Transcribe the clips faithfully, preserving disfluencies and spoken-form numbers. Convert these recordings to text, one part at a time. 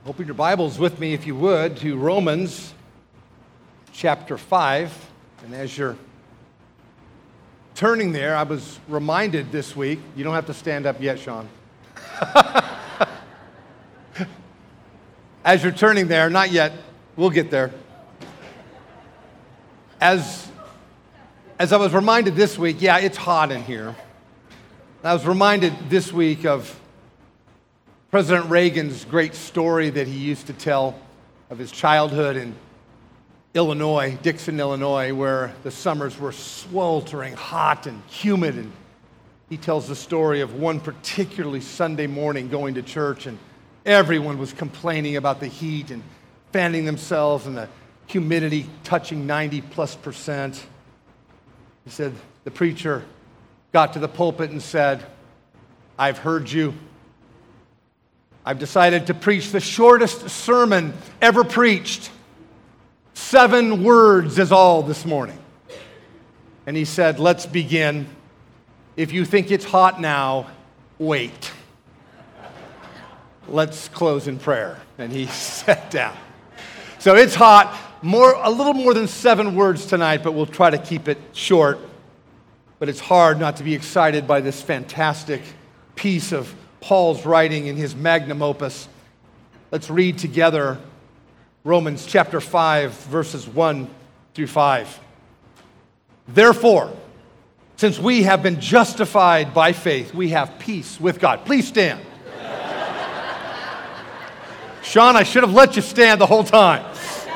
Open your Bibles with me, if you would, to Romans chapter five. And as you're turning there, I was reminded this week, you don't have to stand up yet, Sean. As you're turning there, not yet, we'll get there. As, as I was reminded this week, yeah, it's hot in here. I was reminded this week of President Reagan's great story that he used to tell of his childhood in Illinois, Dixon, Illinois, where the summers were sweltering hot and humid. And he tells the story of one particularly Sunday morning going to church, and everyone was complaining about the heat and fanning themselves and the humidity touching ninety plus percent. He said, the preacher got to the pulpit and said, "I've heard you. I've decided to preach the shortest sermon ever preached. Seven words is all this morning." And he said, "Let's begin. If you think it's hot now, wait. Let's close in prayer." And he sat down. So it's hot, more, a little more than seven words tonight, but we'll try to keep it short. But it's hard not to be excited by this fantastic piece of Paul's writing in his magnum opus. Let's read together Romans chapter five, verses one through five. "Therefore, since we have been justified by faith, we have peace with God." Please stand. Sean, I should have let you stand the whole time.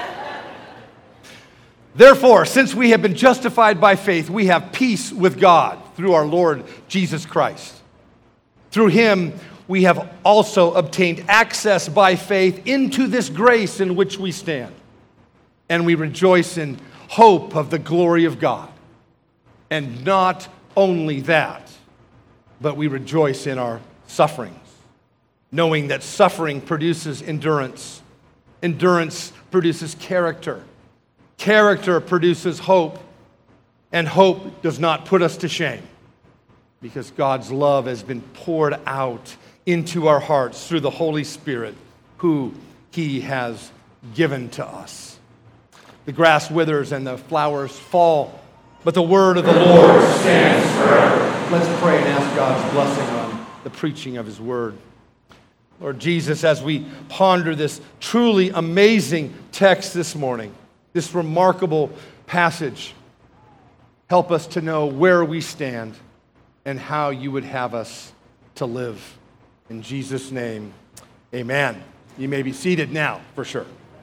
"Therefore, since we have been justified by faith, we have peace with God through our Lord Jesus Christ. Through him, we have also obtained access by faith into this grace in which we stand. And we rejoice in hope of the glory of God. And not only that, but we rejoice in our sufferings, knowing that suffering produces endurance. Endurance produces character. Character produces hope. And hope does not put us to shame, because God's love has been poured out into our hearts through the Holy Spirit, who he has given to us. The grass withers and the flowers fall, but the word of the Lord stands forever." Let's pray and ask God's blessing on the preaching of his word. Lord Jesus, as we ponder this truly amazing text this morning, this remarkable passage, help us to know where we stand and how you would have us to live. In Jesus' name, amen. You may be seated now, for sure.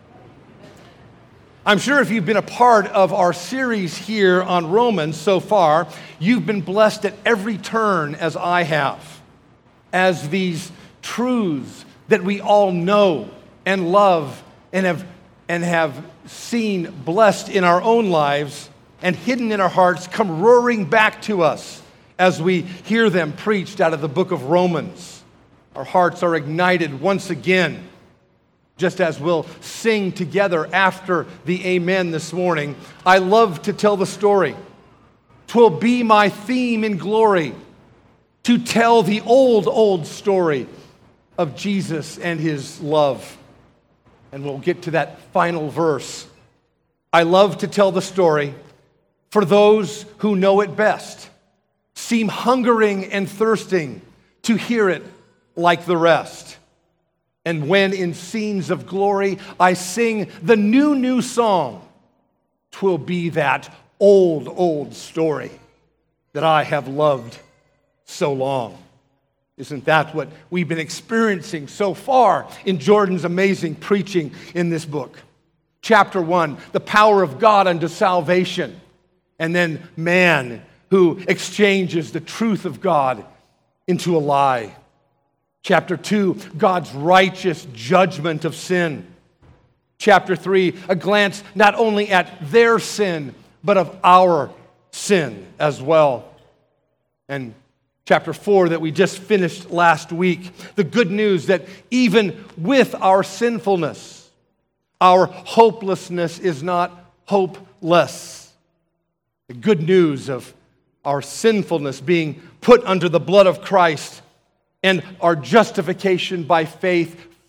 I'm sure if you've been a part of our series here on Romans so far, you've been blessed at every turn as I have, as these truths that we all know and love and have, and have seen blessed in our own lives and hidden in our hearts come roaring back to us as we hear them preached out of the book of Romans. Our hearts are ignited once again, just as we'll sing together after the amen this morning. I love to tell the story. 'Twill be my theme in glory to tell the old, old story of Jesus and his love. And we'll get to that final verse. I love to tell the story for those who know it best, seem hungering and thirsting to hear it like the rest. And when in scenes of glory I sing the new, new song, 'twill be that old, old story that I have loved so long. Isn't that what we've been experiencing so far in Jordan's amazing preaching in this book? Chapter one, the power of God unto salvation. And then man who exchanges the truth of God into a lie. Chapter two, God's righteous judgment of sin. Chapter three, a glance not only at their sin, but of our sin as well. And chapter four that we just finished last week, the good news that even with our sinfulness, our hopelessness is not hopeless. The good news of our sinfulness being put under the blood of Christ and our justification by faith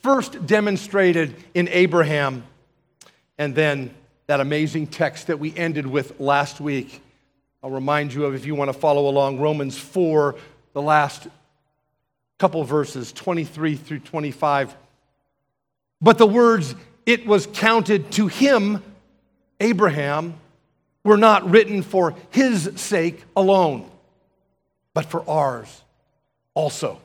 first demonstrated in Abraham, and then that amazing text that we ended with last week. I'll remind you of, if you want to follow along, Romans four, the last couple verses, twenty-three through twenty-five. But the words, "it was counted to him," Abraham, were not written for his sake alone, but for ours also.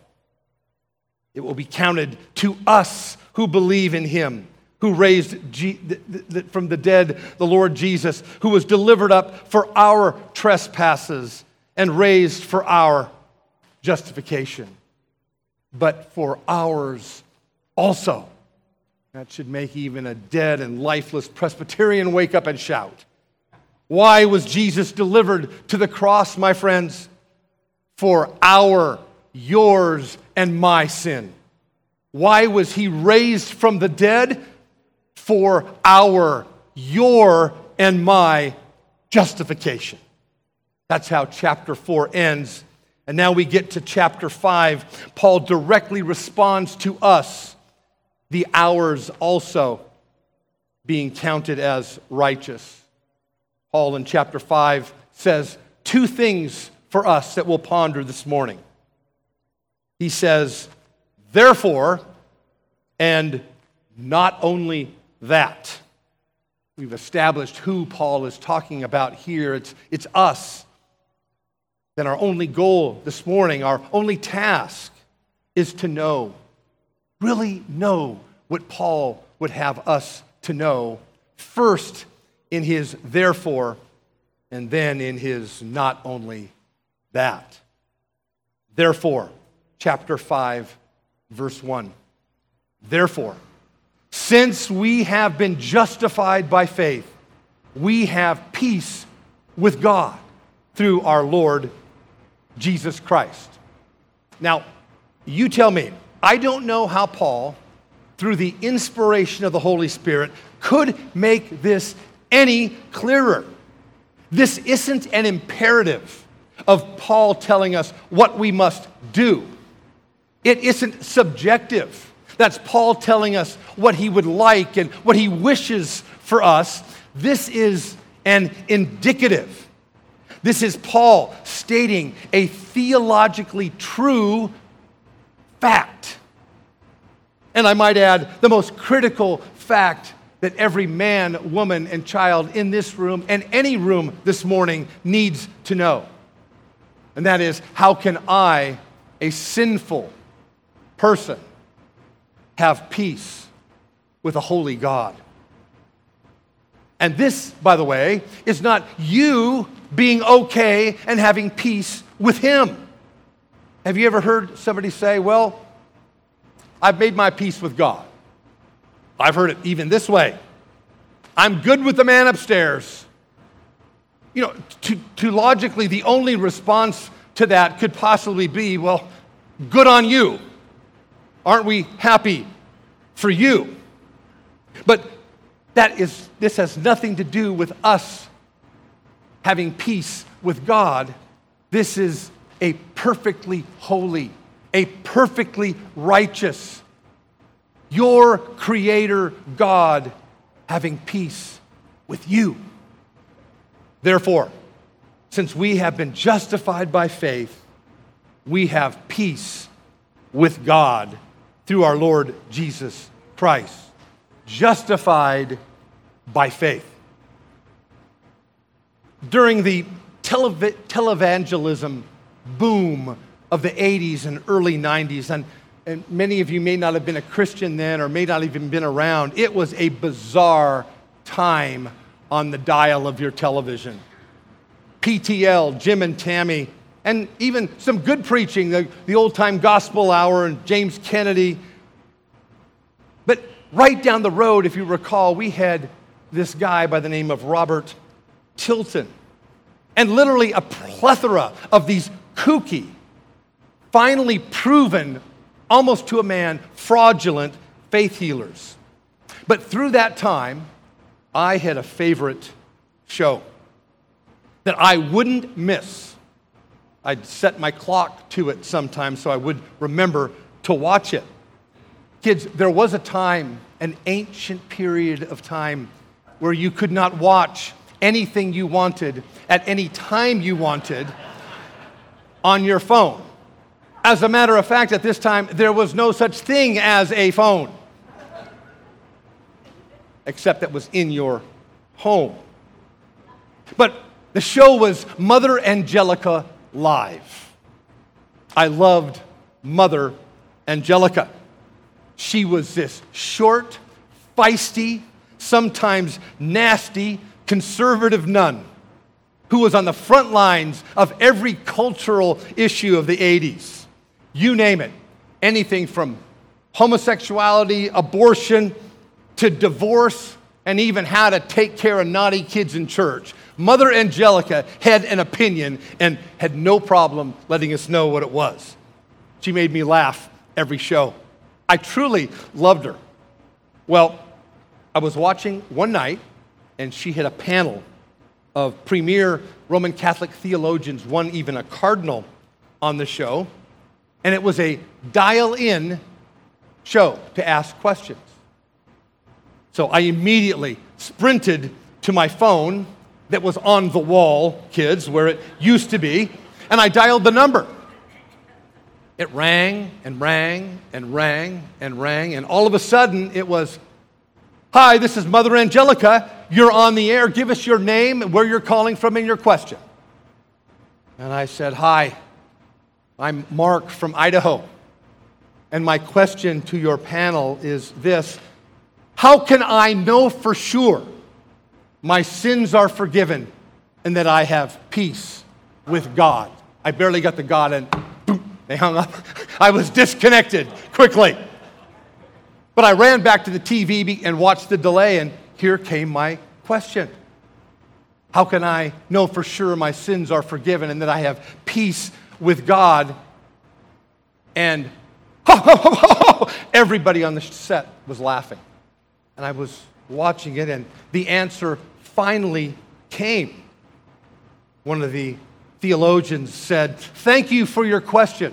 It will be counted to us who believe in him, who raised G- th- th- from the dead the Lord Jesus, who was delivered up for our trespasses and raised for our justification, but for ours also. That should make even a dead and lifeless Presbyterian wake up and shout. Why was Jesus delivered to the cross, my friends? For our, yours, and my sin. Why was he raised from the dead? For our, your, and my justification. That's how chapter four ends. And now we get to chapter five. Paul directly responds to us, the ours also being counted as righteous. Paul in chapter five says two things for us that we'll ponder this morning. He says, therefore, and not only that. We've established who Paul is talking about here. It's, it's us. Then our only goal this morning, our only task, is to know, really know what Paul would have us to know, first in his therefore, and then in his not only that. Therefore, chapter five, verse one. Therefore, since we have been justified by faith, we have peace with God through our Lord Jesus Christ. Now, you tell me, I don't know how Paul, through the inspiration of the Holy Spirit, could make this any clearer. This isn't an imperative of Paul telling us what we must do. It isn't subjective. That's Paul telling us what he would like and what he wishes for us. This is an indicative. This is Paul stating a theologically true fact. And I might add, the most critical fact that every man, woman, and child in this room and any room this morning needs to know. And that is, how can I, a sinful person, have peace with a holy God? And this, by the way, is not you being okay and having peace with him. Have you ever heard somebody say, well, I've made my peace with God? I've heard it even this way. I'm good with the man upstairs. You know, to, to logically, the only response to that could possibly be, well, good on you. Aren't we happy for you? But that is, this has nothing to do with us having peace with God. This is a perfectly holy, a perfectly righteous, your Creator God having peace with you. Therefore, since we have been justified by faith, we have peace with God through our Lord Jesus Christ. Justified by faith. During the telev- televangelism boom of the eighties and early nineties, and, and many of you may not have been a Christian then or may not even been around, it was a bizarre time on the dial of your television. P T L, Jim and Tammy, and even some good preaching, the, the old-time gospel hour and James Kennedy. But right down the road, if you recall, we had this guy by the name of Robert Tilton, and literally a plethora of these kooky, finally proven, almost to a man, fraudulent faith healers. But through that time, I had a favorite show that I wouldn't miss. I'd set my clock to it sometimes so I would remember to watch it. Kids, there was a time, an ancient period of time, where you could not watch anything you wanted at any time you wanted on your phone. As a matter of fact, at this time, there was no such thing as a phone, except that was in your home. But the show was Mother Angelica Live. I loved Mother Angelica. She was this short, feisty, sometimes nasty, conservative nun who was on the front lines of every cultural issue of the eighties. You name it. Anything from homosexuality, abortion, to divorce, and even how to take care of naughty kids in church. Mother Angelica had an opinion and had no problem letting us know what it was. She made me laugh every show. I truly loved her. Well, I was watching one night, and she had a panel of premier Roman Catholic theologians, one even a cardinal, on the show. And it was a dial-in show to ask questions. So I immediately sprinted to my phone that was on the wall, kids, where it used to be, and I dialed the number. It rang and rang and rang and rang, and all of a sudden it was, "Hi, this is Mother Angelica. You're on the air. Give us your name, where you're calling from, and your question." And I said, "Hi, I'm Mark from Idaho, and my question to your panel is this: how can I know for sure my sins are forgiven and that I have peace with God?" I barely got the God, and boom, they hung up. I was disconnected quickly. But I ran back to the T V and watched the delay, and here came my question. How can I know for sure my sins are forgiven and that I have peace with God? And ho, ho, ho, ho, everybody on the set was laughing. And I was watching it, and the answer finally came. One of the theologians said, "Thank you for your question.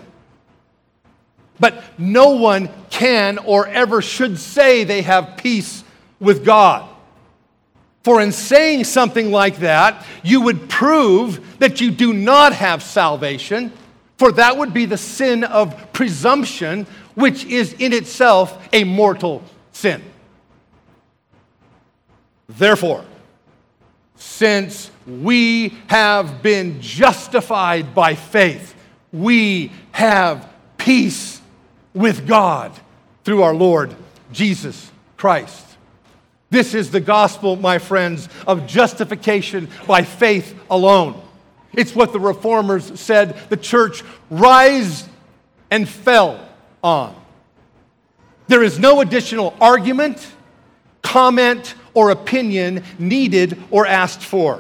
But no one can or ever should say they have peace with God. For in saying something like that, you would prove that you do not have salvation, for that would be the sin of presumption, which is in itself a mortal sin. Therefore, since we have been justified by faith, we have peace with God through our Lord Jesus Christ." This is the gospel, my friends, of justification by faith alone. It's what the reformers said the church rise and fell on. There is no additional argument, comment, or opinion needed or asked for.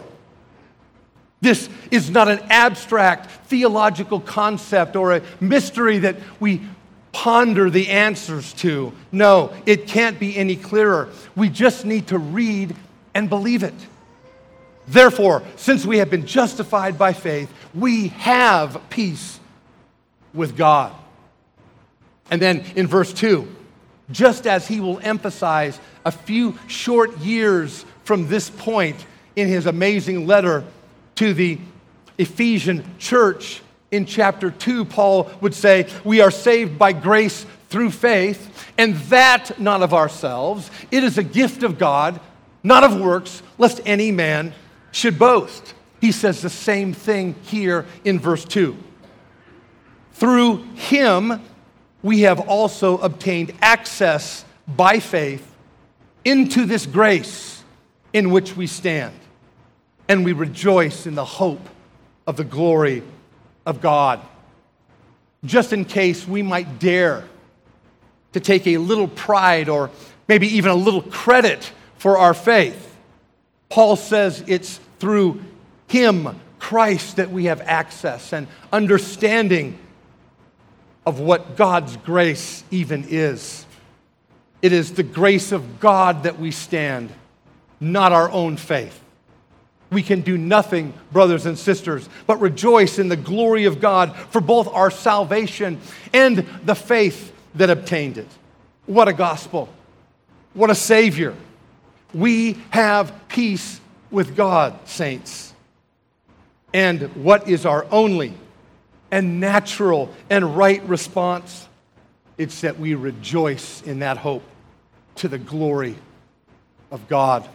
This is not an abstract theological concept or a mystery that we ponder the answers to. No, it can't be any clearer. We just need to read and believe it. Therefore, since we have been justified by faith, we have peace with God. And then in verse two, just as he will emphasize a few short years from this point in his amazing letter to the Ephesian church, in chapter two, Paul would say, we are saved by grace through faith, and that not of ourselves. It is a gift of God, not of works, lest any man should boast. He says the same thing here in verse two. Through him, we have also obtained access by faith into this grace in which we stand, and we rejoice in the hope of the glory of God. Just in case we might dare to take a little pride or maybe even a little credit for our faith, Paul says it's through him, Christ, that we have access and understanding of what God's grace even is. It is the grace of God that we stand, not our own faith. We can do nothing, brothers and sisters, but rejoice in the glory of God for both our salvation and the faith that obtained it. What a gospel. What a Savior. We have peace with God, saints. And what is our only and natural and right response? It's that we rejoice in that hope to the glory of God.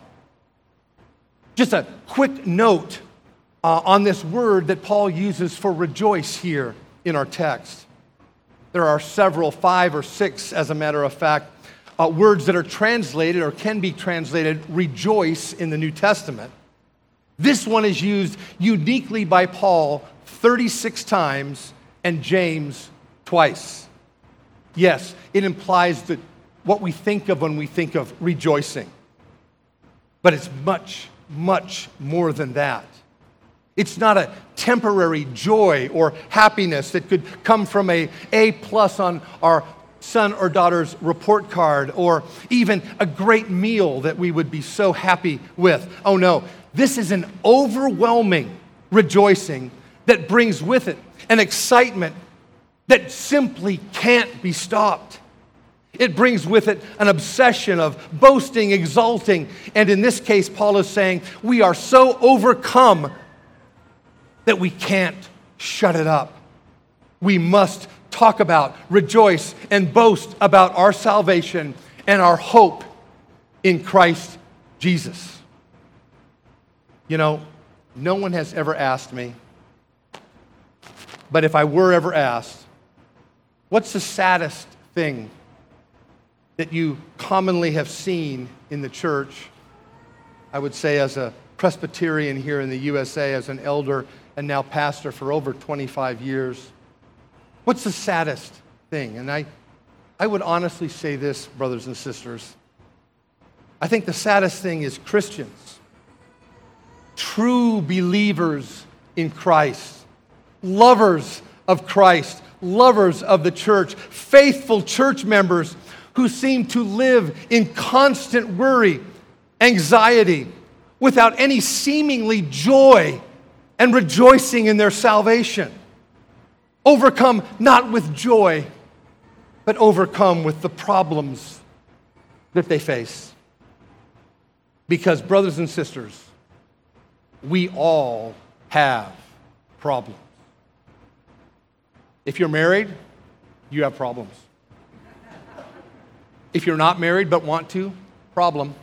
Just a quick note uh, on this word that Paul uses for rejoice here in our text. There are several, five or six, as a matter of fact, uh, words that are translated or can be translated rejoice in the New Testament. This one is used uniquely by Paul thirty-six times and James twice. Yes, it implies that what we think of when we think of rejoicing. But it's much, much more than that. It's not a temporary joy or happiness that could come from a A plus on our son or daughter's report card, or even a great meal that we would be so happy with. Oh no, this is an overwhelming rejoicing that brings with it an excitement that simply can't be stopped. It brings with it an obsession of boasting, exulting, and in this case, Paul is saying, we are so overcome that we can't shut it up. We must talk about, rejoice, and boast about our salvation and our hope in Christ Jesus. You know, no one has ever asked me, but if I were ever asked, what's the saddest thing that you commonly have seen in the church? I would say, as a Presbyterian here in the U S A, as an elder and now pastor for over twenty-five years, what's the saddest thing? And I, I would honestly say this, brothers and sisters. I think the saddest thing is Christians, true believers in Christ, lovers of Christ, lovers of the church, faithful church members who seem to live in constant worry, anxiety, without any seemingly joy and rejoicing in their salvation. Overcome not with joy, but overcome with the problems that they face. Because, brothers and sisters, we all have problems. If you're married, you have problems. If you're not married but want to, problem.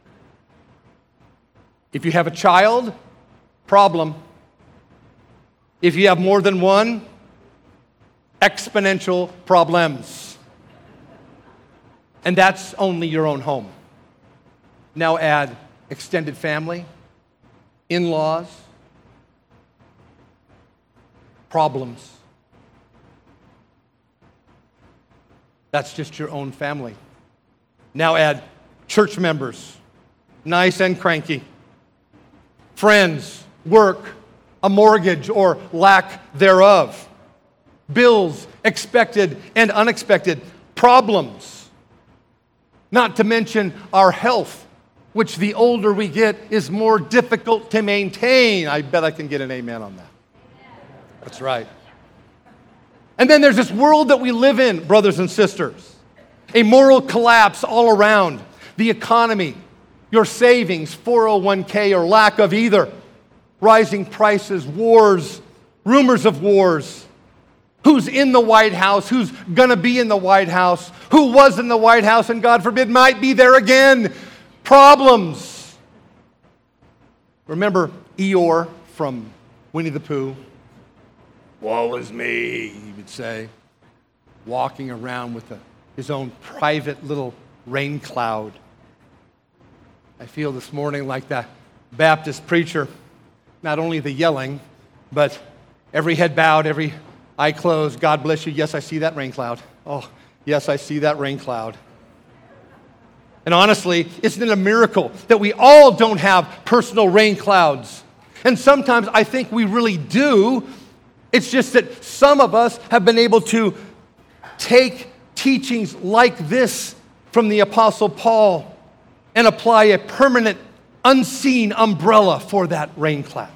If you have a child, problem. If you have more than one, exponential problems. And that's only your own home. Now add extended family, in-laws, problems. That's just your own family. Now add church members, nice and cranky, friends, work, a mortgage or lack thereof, bills, expected and unexpected, problems. Not to mention our health, which the older we get is more difficult to maintain. I bet I can get an amen on that. That's right. And then there's this world that we live in, brothers and sisters. A moral collapse all around. The economy, your savings, four oh one k or lack of either. Rising prices, wars, rumors of wars. Who's in the White House? Who's going to be in the White House? Who was in the White House and, God forbid, might be there again? Problems. Remember Eeyore from Winnie the Pooh? Woe is me, he would say, walking around with a, his own private little rain cloud. I feel this morning like that Baptist preacher, not only the yelling, but every head bowed, every eye closed. God bless you. Yes, I see that rain cloud. Oh, yes, I see that rain cloud. And honestly, isn't it a miracle that we all don't have personal rain clouds? And sometimes I think we really do. It's just that some of us have been able to take teachings like this from the Apostle Paul and apply a permanent, unseen umbrella for that rain cloud.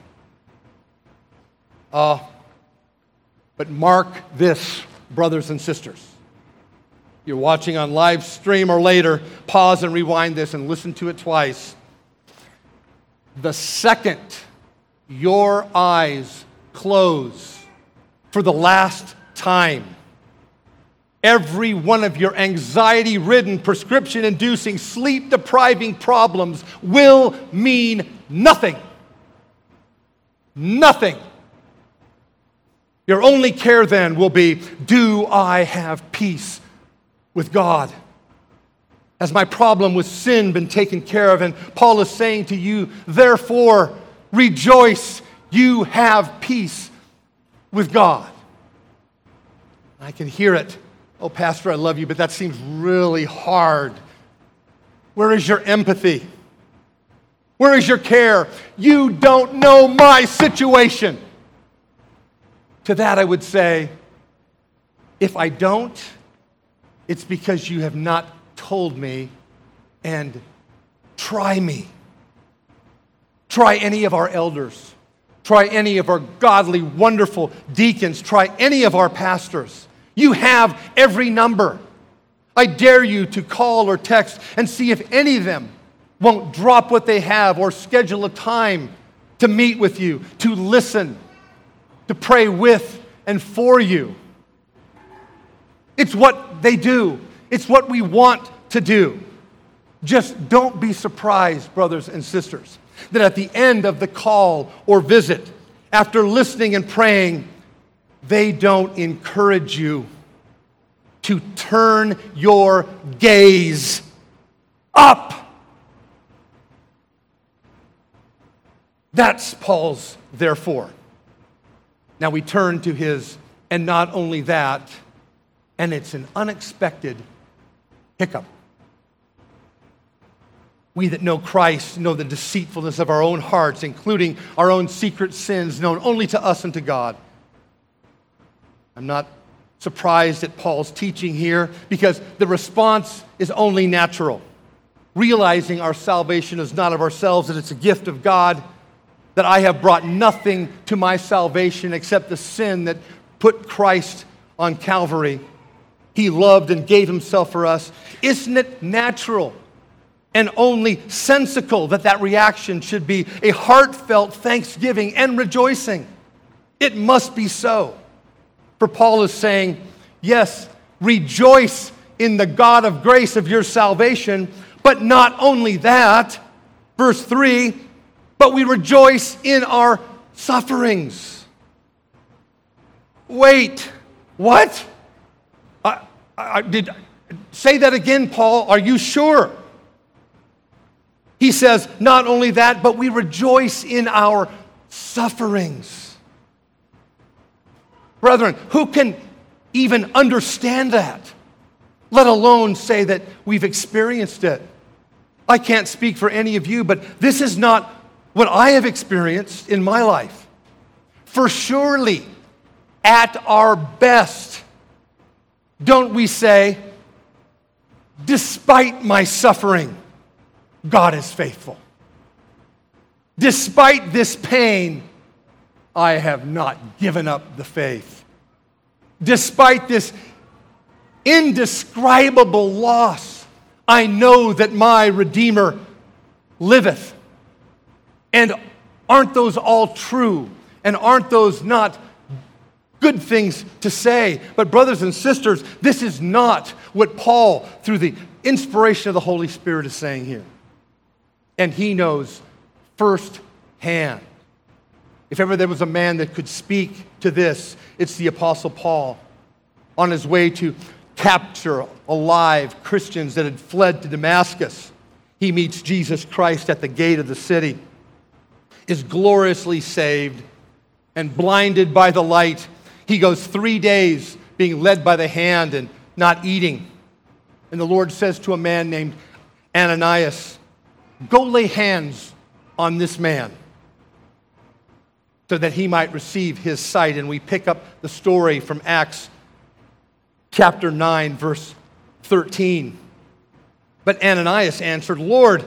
Uh, but mark this, brothers and sisters. You're watching on live stream or later, pause and rewind this and listen to it twice. The second your eyes close for the last time, every one of your anxiety-ridden, prescription-inducing, sleep-depriving problems will mean nothing. Nothing. Your only care then will be, do I have peace with God? Has my problem with sin been taken care of? And Paul is saying to you, therefore, rejoice, you have peace with God. I can hear it. Oh, Pastor, I love you, but that seems really hard. Where is your empathy? Where is your care? You don't know my situation. To that I would say, if I don't, it's because you have not told me, and try me. Try any of our elders. Try any of our godly, wonderful deacons. Try any of our pastors. You have every number. I dare you to call or text and see if any of them won't drop what they have or schedule a time to meet with you, to listen, to pray with and for you. It's what they do. It's what we want to do. Just don't be surprised, brothers and sisters, that at the end of the call or visit, after listening and praying, they don't encourage you to turn your gaze up. That's Paul's therefore. Now we turn to his, and not only that, and it's an unexpected hiccup. We that know Christ know the deceitfulness of our own hearts, including our own secret sins known only to us and to God. I'm not surprised at Paul's teaching here because the response is only natural. Realizing our salvation is not of ourselves, that it's a gift of God, that I have brought nothing to my salvation except the sin that put Christ on Calvary. He loved and gave himself for us. Isn't it natural and only sensical that that reaction should be a heartfelt thanksgiving and rejoicing? It must be so. For Paul is saying, yes, rejoice in the God of grace of your salvation, but not only that, verse three, but we rejoice in our sufferings. Wait, what? I, I, did say that again, Paul? Are you sure? He says, not only that, but we rejoice in our sufferings. Brethren, who can even understand that, let alone say that we've experienced it? I can't speak for any of you, but this is not what I have experienced in my life. For surely, at our best, don't we say, despite my suffering, God is faithful. Despite this pain, I have not given up the faith. Despite this indescribable loss, I know that my Redeemer liveth. And aren't those all true? And aren't those not good things to say? But brothers and sisters, this is not what Paul, through the inspiration of the Holy Spirit, is saying here. And he knows firsthand. If ever there was a man that could speak to this, it's the Apostle Paul, on his way to capture alive Christians that had fled to Damascus. He meets Jesus Christ at the gate of the city, is gloriously saved, and blinded by the light. He goes three days being led by the hand and not eating. And the Lord says to a man named Ananias, go lay hands on this man so that he might receive his sight. And we pick up the story from Acts chapter nine, verse thirteen. But Ananias answered, Lord,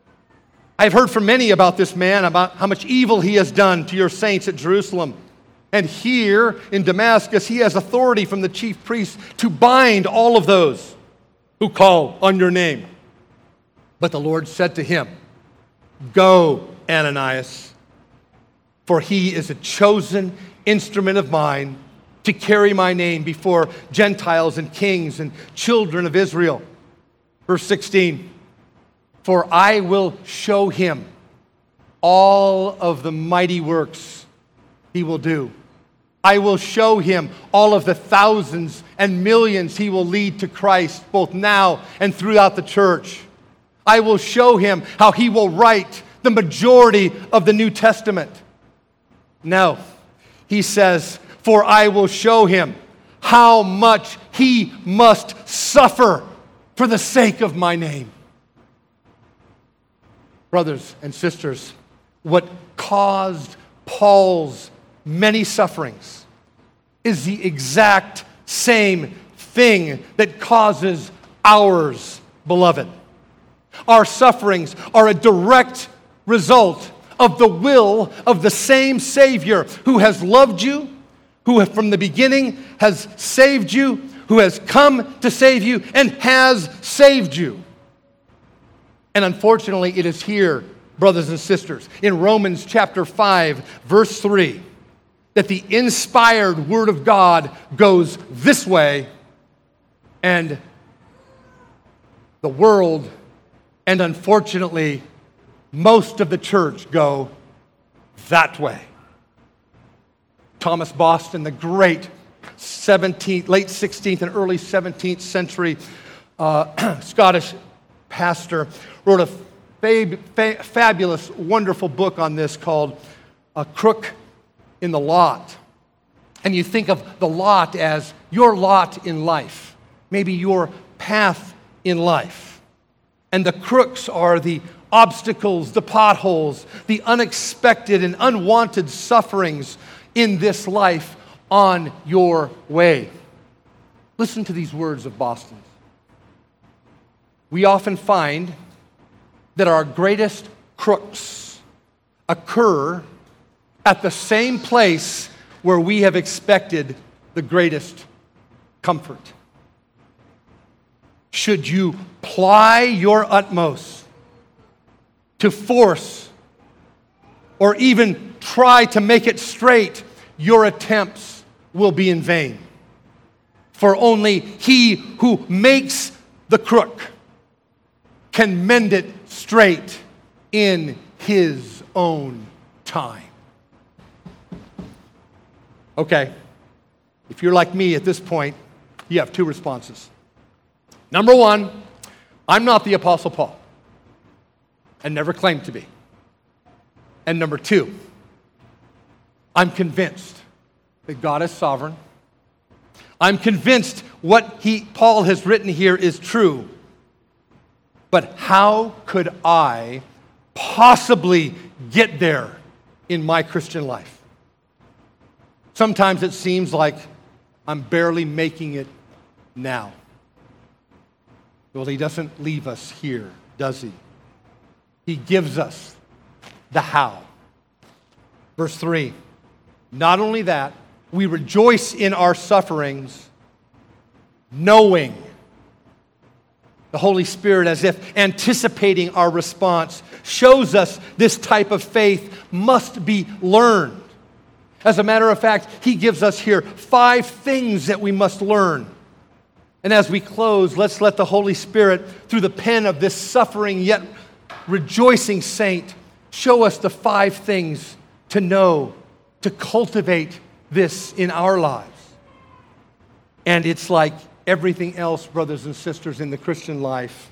I have heard from many about this man, about how much evil he has done to your saints at Jerusalem. And here in Damascus, he has authority from the chief priest to bind all of those who call on your name. But the Lord said to him, Go, Ananias, for he is a chosen instrument of mine to carry my name before Gentiles and kings and children of Israel. Verse sixteen, For I will show him all of the mighty works he will do. I will show him all of the thousands and millions he will lead to Christ, both now and throughout the church. I will show him how he will write the majority of the New Testament. No, he says, for I will show him how much he must suffer for the sake of my name. Brothers and sisters, what caused Paul's many sufferings is the exact same thing that causes ours, beloved. Our sufferings are a direct result of the will of the same Savior who has loved you, who from the beginning has saved you, who has come to save you, and has saved you. And unfortunately, it is here, brothers and sisters, in Romans chapter five, verse three, that the inspired Word of God goes this way, and the world, and unfortunately, most of the church go that way. Thomas Boston, the great seventeenth, late sixteenth and early seventeenth century uh, Scottish pastor, wrote a fab- fa- fabulous, wonderful book on this called A Crook in the Lot. And you think of the lot as your lot in life, maybe your path in life. And the crooks are the obstacles, the potholes, the unexpected and unwanted sufferings in this life on your way. Listen to these words of Boston's. We often find that our greatest crooks occur at the same place where we have expected the greatest comfort. Should you ply your utmost to force or even try to make it straight, your attempts will be in vain. For only he who makes the crook can mend it straight in his own time. Okay, if you're like me at this point, you have two responses. Number one, I'm not the Apostle Paul, and never claimed to be. And number two, I'm convinced that God is sovereign. I'm convinced what he, Paul has written here is true. But how could I possibly get there in my Christian life? Sometimes it seems like I'm barely making it now. Well, he doesn't leave us here, does he? He gives us the how. Verse three, not only that, we rejoice in our sufferings, knowing the Holy Spirit, as if anticipating our response, shows us this type of faith must be learned. As a matter of fact, he gives us here five things that we must learn. And as we close, let's let the Holy Spirit, through the pen of this suffering yet rejoicing saint, show us the five things to know, to cultivate this in our lives. And it's like everything else, brothers and sisters, in the Christian life.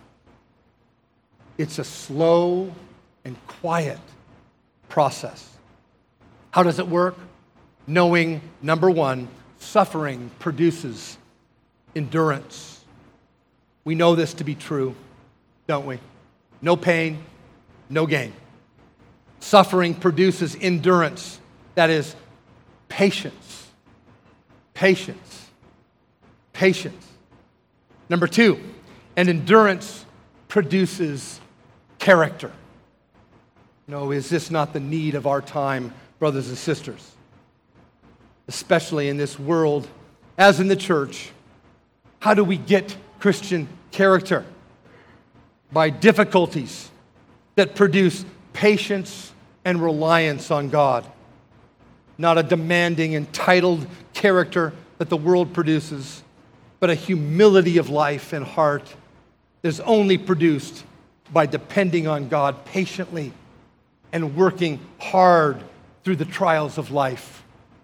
It's a slow and quiet process. How does it work? Knowing, number one, suffering produces endurance. We know this to be true, don't we? No pain, no gain. Suffering produces endurance. That is patience. Patience. Patience. Number two, and endurance produces character. No, is this not the need of our time, brothers and sisters? especially in this world, as in the church. How do we get Christian character? By difficulties that produce patience and reliance on God. Not a demanding, entitled character that the world produces, but a humility of life and heart that is only produced by depending on God patiently and working hard through the trials of life.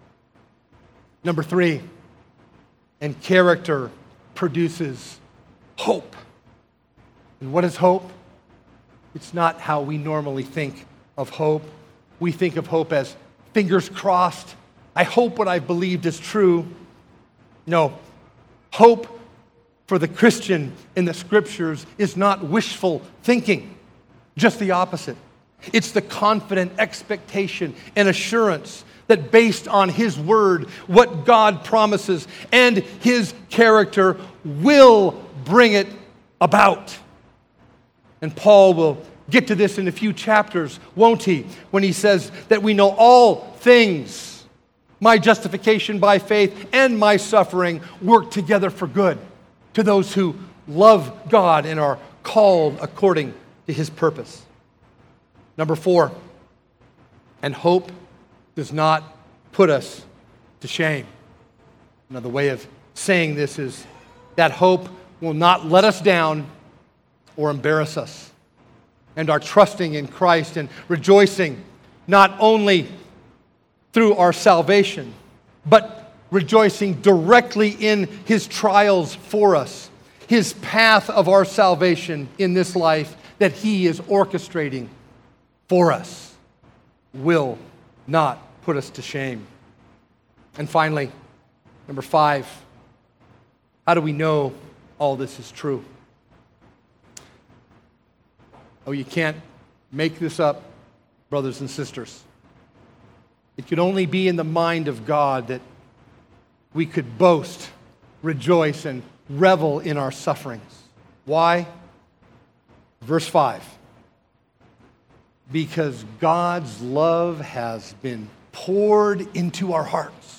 Number three, and character produces hope. And what is hope? It's not how we normally think of hope. We think of hope as fingers crossed. I hope what I've believed is true. No, hope for the Christian in the Scriptures is not wishful thinking, just the opposite. It's the confident expectation and assurance that based on His Word, what God promises and His character will bring it about. And Paul will get to this in a few chapters, won't he? When he says that we know all things, my justification by faith and my suffering work together for good to those who love God and are called according to His purpose. Number four, and hope does not put us to shame. Another way of saying this is that hope will not let us down or embarrass us. And our trusting in Christ and rejoicing not only through our salvation, but rejoicing directly in His trials for us, His path of our salvation in this life that He is orchestrating for us, will not put us to shame. And finally, number five, how do we know all this is true? Oh, you can't make this up, brothers and sisters. It could only be in the mind of God that we could boast, rejoice, and revel in our sufferings. Why? Verse five. Because God's love has been poured into our hearts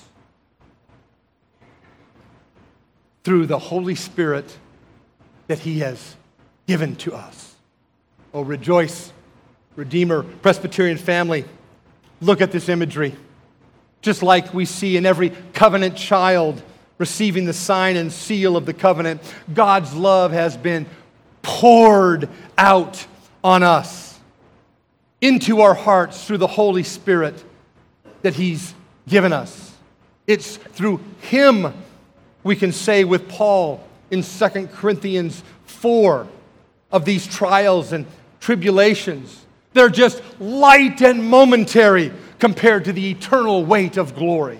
through the Holy Spirit that He has given to us. Oh, rejoice, Redeemer, Presbyterian family. Look at this imagery. Just like we see in every covenant child receiving the sign and seal of the covenant, God's love has been poured out on us into our hearts through the Holy Spirit that He's given us. It's through Him, we can say with Paul in Second Corinthians four, of these trials and tribulations. They're just light and momentary compared to the eternal weight of glory.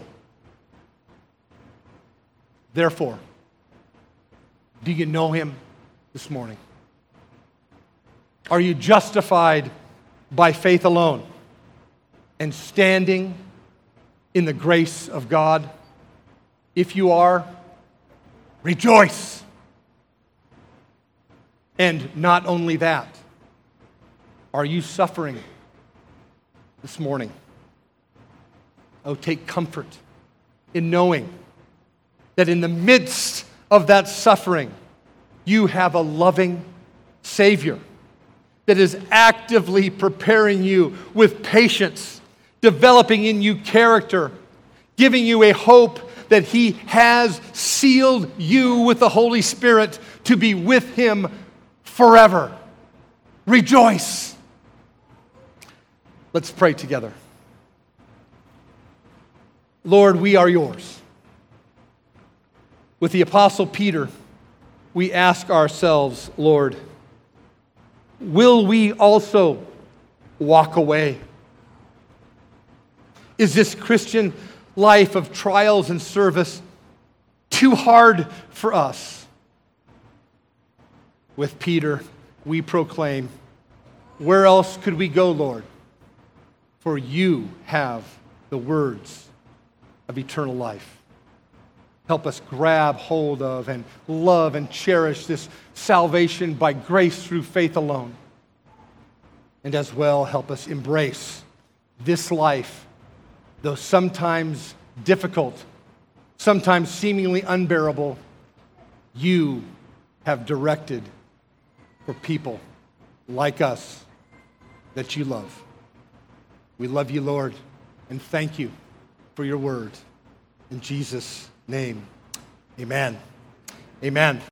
Therefore, do you know Him this morning? Are you justified by faith alone and standing in the grace of God? If you are, rejoice. And not only that, are you suffering this morning? Oh, take comfort in knowing that in the midst of that suffering, you have a loving Savior that is actively preparing you with patience, developing in you character, giving you a hope that He has sealed you with the Holy Spirit to be with Him forever. Rejoice. Let's pray together. Lord, we are yours. With the Apostle Peter, we ask ourselves, Lord, will we also walk away? Is this Christian life of trials and service too hard for us? With Peter, we proclaim, where else could we go, Lord? For you have the words of eternal life. Help us grab hold of and love and cherish this salvation by grace through faith alone. And as well, help us embrace this life, though sometimes difficult, sometimes seemingly unbearable, you have directed for people like us that you love. We love you, Lord, and thank you for your word. In Jesus' name, amen. Amen.